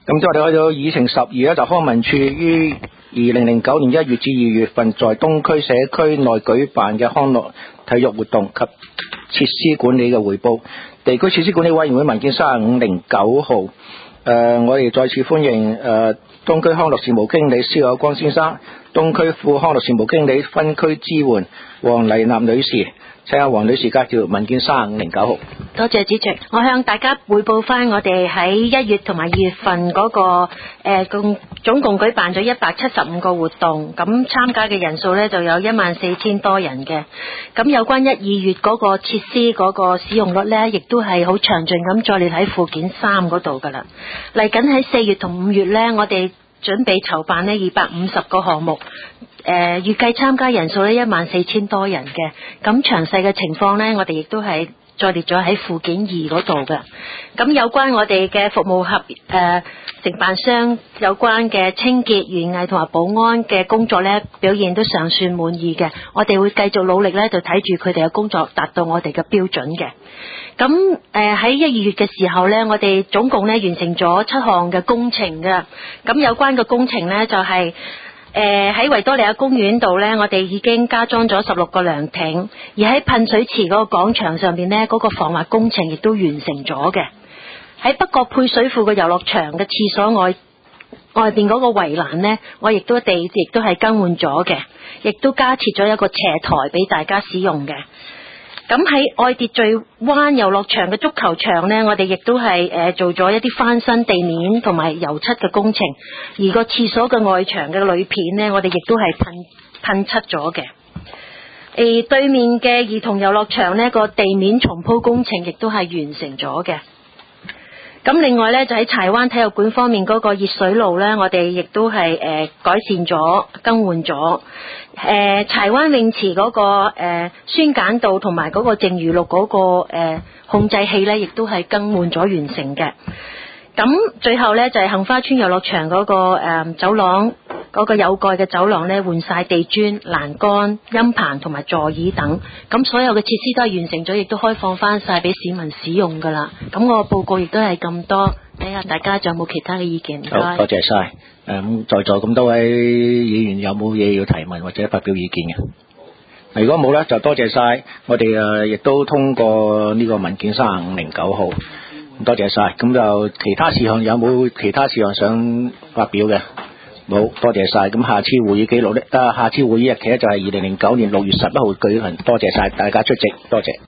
咁即係我哋去到議程12咧，就康文署於2009年1月至2月份在東區社區內舉辦嘅康樂體育活動及設施管理嘅匯報。地區設施管理委員會文件3509號。我哋再次歡迎東區康樂事務經理蕭有光先生，東區副康樂事務經理分區支援黃麗娜女士。請阿黃女士介紹文件3509號。 多謝主席，我向大家匯報翻我哋喺1月同埋2月份嗰個總共舉辦咗175個活動，咁參加嘅人數呢就有14000多人嘅。咁有關1、2月嗰個設施嗰個使用率呢，亦都係好詳盡咁再列喺附件3嗰度噶啦。嚟緊喺4月同5月呢，我哋準備籌辦呢250個項目，預計參加人數呢14000多人嘅。咁詳細嘅情況呢，我哋亦都係再列咗喺附件2嗰度嘅。咁有關我哋嘅服務承辦商有關嘅清潔、園藝同埋保安嘅工作呢，表現都尚算滿意嘅。我哋會繼續努力呢，就睇住佢哋嘅工作達到我哋嘅標準嘅。咁喺1、2月嘅時候呢，我哋總共呢完成咗7項嘅工程嘅。咁有關嘅工程呢，就係喺維多利亞公園度呢，我哋已經加裝咗16個涼亭，而喺噴水池嗰個廣場上邊呢，嗰個防滑工程亦都完成咗嘅。喺北角配水庫嘅遊樂場嘅廁所外邊嗰個圍欄呢，我亦都係更換咗嘅，亦都加設咗一個斜台俾大家使用嘅。咁喺愛秩序灣遊樂場嘅足球場呢，我哋亦都係做咗一啲翻新地面同埋油漆嘅工程，而個廁所嘅外牆嘅鋁片呢，我哋亦都係噴漆咗嘅。對面嘅兒童遊樂場呢，個地面重鋪工程亦都係完成咗嘅。咁另外呢，就喺柴灣體育館方面嗰個熱水爐呢，我哋亦都係改善咗、更換咗。柴灣泳池嗰個酸鹼度同埋嗰個淨魚氯嗰個控制器呢，亦都係更換咗完成嘅。咁最後呢，就係杏花村遊樂場嗰個走廊嗰個有蓋嘅走廊呢，換晒地磚、欄杆、音棚同埋座椅等，咁所有嘅設施都係完成咗，亦都開放翻晒俾市民使用噶啦。咁我報告亦都係咁多，睇下大家仲有冇其他嘅意見？唔該。 好，多謝晒。在座咁多位議員有冇嘢要提問或者發表意見嘅？如果冇呢，就多謝晒。我哋亦都通過呢個文件3509號。多謝晒。咁就其他事項有冇其他事項想發表嘅？冇，多謝晒。咁下次會議記錄呢？下次會議日期就係2009年6月11號舉行。多謝晒大家出席，多謝。